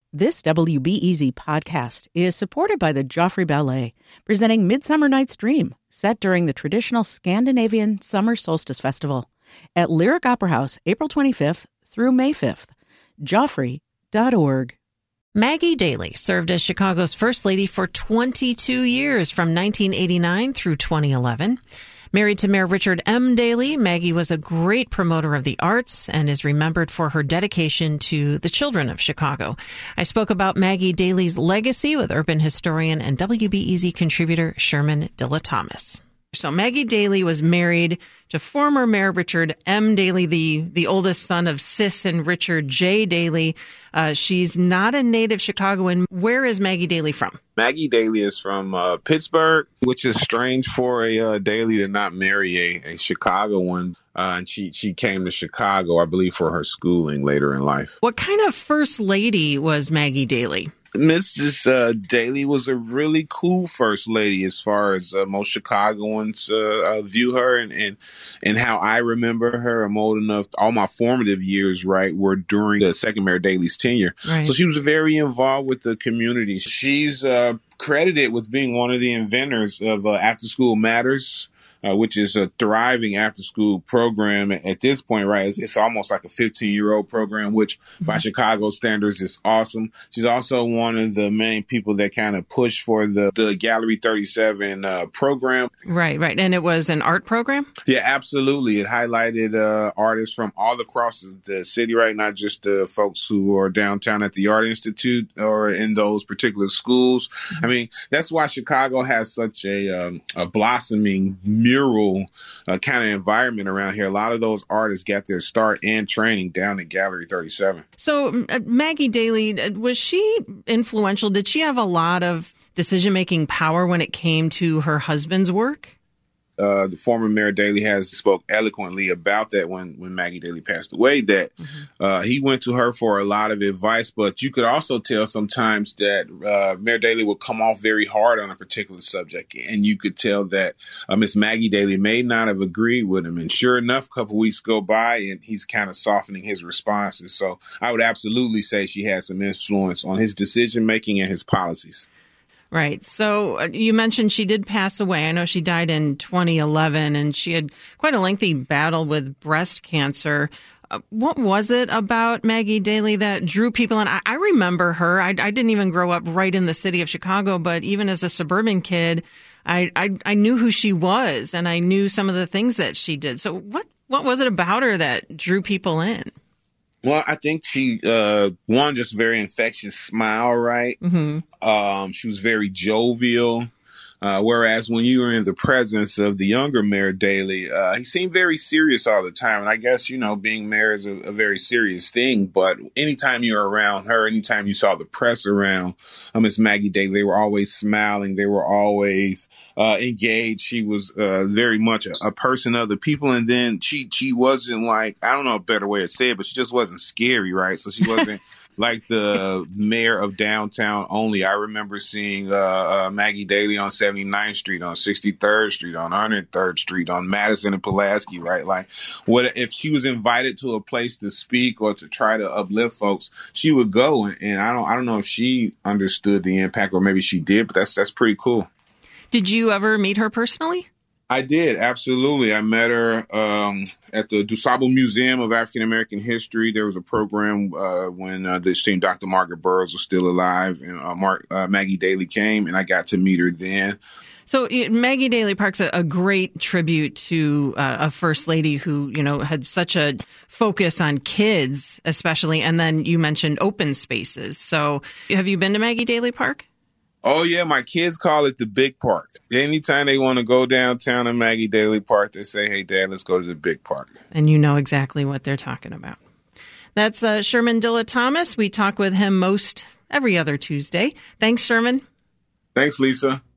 This WBEZ podcast is supported by the Joffrey Ballet, presenting Midsummer Night's Dream, set during the traditional Scandinavian Summer Solstice Festival at Lyric Opera House, April 25th through May 5th. Joffrey.org. Maggie Daley served as Chicago's First Lady for 22 years, from 1989 through 2011. Married to Mayor Richard M. Daley, Maggie was a great promoter of the arts and is remembered for her dedication to the children of Chicago. I spoke about Maggie Daley's legacy with urban historian and WBEZ contributor Sherman Dilla-Thomas. So Maggie Daley was married to former Mayor Richard M. Daley, the oldest son of Sis and Richard J. Daley. She's not a native Chicagoan. Where is Maggie Daley from? Maggie Daley is from Pittsburgh, which is strange for a Daley to not marry a Chicagoan. And she came to Chicago, I believe, for her schooling later in life. What kind of first lady was Maggie Daley? Mrs. Daley was a really cool first lady as far as most Chicagoans view her and how I remember her. I'm old enough. All my formative years, right, were during the second Mayor Daley's tenure. Right. So she was very involved with the community. She's credited with being one of the inventors of After School Matters, which is a thriving after-school program at this point, right? It's almost like a 15-year-old program, which by Chicago standards is awesome. She's also one of the main people that kind of pushed for the Gallery 37 program. Right. And it was an art program? Yeah, absolutely. It highlighted artists from all across the city, right? Not just the folks who are downtown at the Art Institute or in those particular schools. I mean, that's why Chicago has such a blossoming mural kind of environment around here. A lot of those artists got their start and training down at Gallery 37. So Maggie Daley, was she influential? Did she have a lot of decision-making power when it came to her husband's work? The former Mayor Daley has spoke eloquently about that when Maggie Daley passed away, that he went to her for a lot of advice. But you could also tell sometimes that Mayor Daley would come off very hard on a particular subject. And you could tell that Miss Maggie Daley may not have agreed with him. And sure enough, a couple weeks go by and he's kind of softening his responses. So I would absolutely say she had some influence on his decision making and his policies. Right. So you mentioned she did pass away. I know she died in 2011, and she had quite a lengthy battle with breast cancer. What was it about Maggie Daley that drew people in? I remember her. I didn't even grow up right in the city of Chicago, but even as a suburban kid, I knew who she was, and I knew some of the things that she did. So what was it about her that drew people in? Well, I think she, one, just very infectious smile, right? She was very jovial. Whereas when you were in the presence of the younger Mayor Daley, he seemed very serious all the time. And I guess, being mayor is a very serious thing. But anytime you're around her, anytime you saw the press around Miss Maggie Daley, they were always smiling. They were always engaged. She was very much a person of the people. And then she wasn't like, I don't know a better way to say it, but she just wasn't scary, right? So she wasn't like the mayor of downtown only. I remember seeing Maggie Daley on 79th Street, on 63rd Street, on 103rd Street, on Madison and Pulaski, right? Like, what if she was invited to a place to speak or to try to uplift folks, she would go. And I don't know if she understood the impact, or maybe she did, but that's pretty cool. Did you ever meet her personally? I did, absolutely. I met her at the DuSable Museum of African American History. There was a program when the esteemed Dr. Margaret Burroughs was still alive, and Maggie Daley came, and I got to meet her then. So Maggie Daley Park's a great tribute to a first lady who, had such a focus on kids, especially, and then you mentioned open spaces. So have you been to Maggie Daley Park? Oh, yeah. My kids call it the big park. Anytime they want to go downtown to Maggie Daley Park, they say, hey, Dad, let's go to the big park. And you know exactly what they're talking about. That's Sherman Dilla-Thomas. We talk with him most every other Tuesday. Thanks, Sherman. Thanks, Lisa.